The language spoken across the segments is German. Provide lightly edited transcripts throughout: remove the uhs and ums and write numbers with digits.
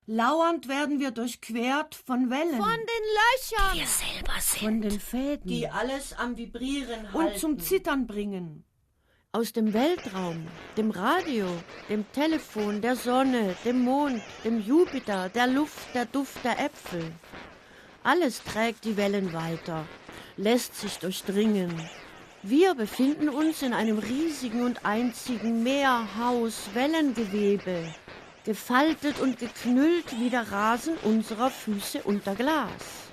Lauernd werden wir durchquert von Wellen. Von den Löchern. Wir selber sind. Von den Fäden. Die alles am Vibrieren halten. Und zum Zittern bringen. Aus dem Weltraum, dem Radio, dem Telefon, der Sonne, dem Mond, dem Jupiter, der Luft, der Duft der Äpfel. Alles trägt die Wellen weiter, lässt sich durchdringen. Wir befinden uns in einem riesigen und einzigen Meerhaus-Wellengewebe, gefaltet und geknüllt wie der Rasen unserer Füße unter Glas.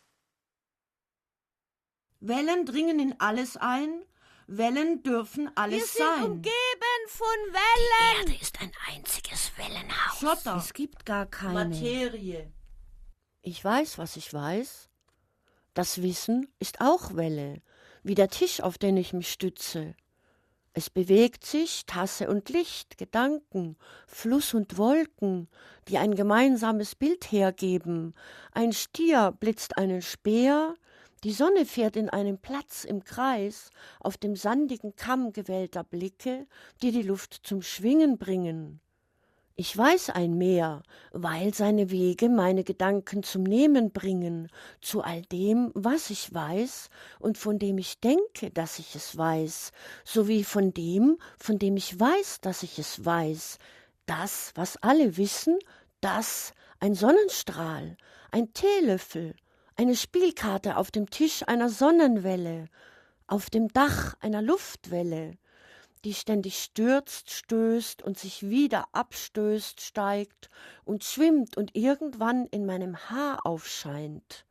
Wellen dringen in alles ein, Wellen dürfen alles Wir sind sein. umgeben von Die Wellen. Erde ist ein einziges Wellenhaus. Schotter, Es gibt gar keine. Materie. Ich weiß, was ich weiß. Das Wissen ist auch Welle, wie der Tisch, auf den ich mich stütze. Es bewegt sich Tasse und Licht, Gedanken, Fluss und Wolken, die ein gemeinsames Bild hergeben. Ein Stier blitzt einen Speer, die Sonne fährt in einen Platz im Kreis, auf dem sandigen Kamm gewellter Blicke, die die Luft zum Schwingen bringen. Ich weiß ein Meer, weil seine Wege meine Gedanken zum Nehmen bringen, zu all dem, was ich weiß und von dem ich denke, dass ich es weiß, sowie von dem ich weiß, dass ich es weiß. Das, was alle wissen, das, ein Sonnenstrahl, ein Teelöffel, eine Spielkarte auf dem Tisch einer Sonnenwelle, auf dem Dach einer Luftwelle, die ständig stürzt, stößt und sich wieder abstößt, steigt und schwimmt und irgendwann in meinem Haar aufscheint.